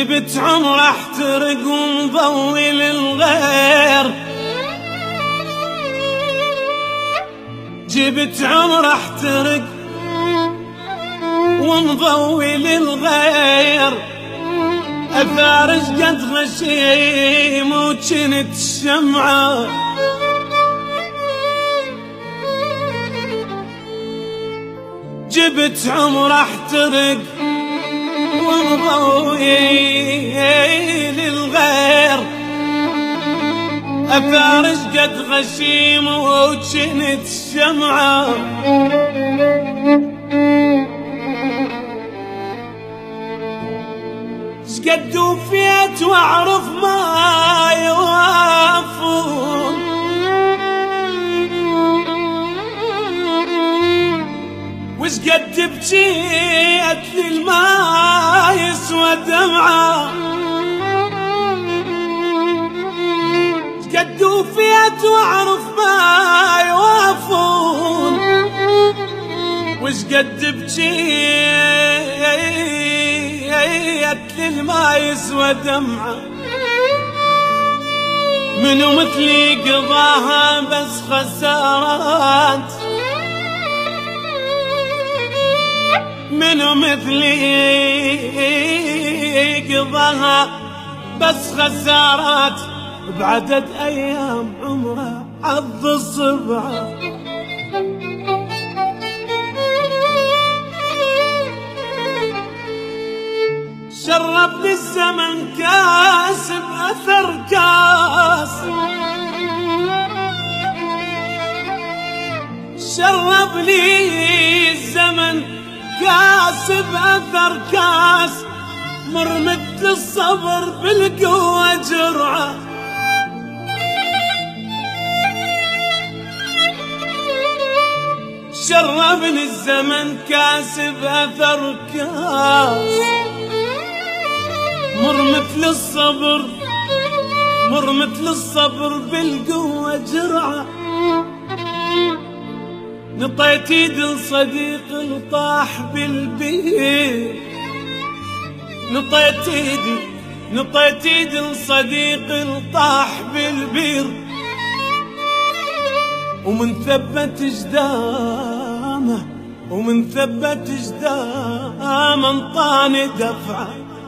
جبت عمر احترق ومضوي للغير، جبت عمر احترق ومضوي للغير، اثار شقد غشيم وجنت الشمعة، جبت عمر احترق ومضوي للغير، اثار شقد غشيم وجنت الشمعة، شقد وفيت واعرف ما يوافون، وشقد بجيت للما يسوى دمعة، شقد وفيت واعرف ما يوافون، وشقد بجيت للما يسوى دمعة، منو مثلي قضاها بس خسارات، منو مثلي قضاها بس خسارات، بعدد ايام عمره عض الصبعة، شربني الزمن كاس بأثر كاس، شربني الزمن كاس بأثر كاس، مر مثل الصبر بالقوة جرعة، شربني الزمن كاس بأثر كاس، مر مثل الصبر، مر مثل الصبر بالقوة جرعة، نطيت ايد الصديق الطاح بالبير، نطيت ايد الصديق الطاح بالبير، ومن ثبت جدامه، ومن ثبت جدامه انطاني دفعه،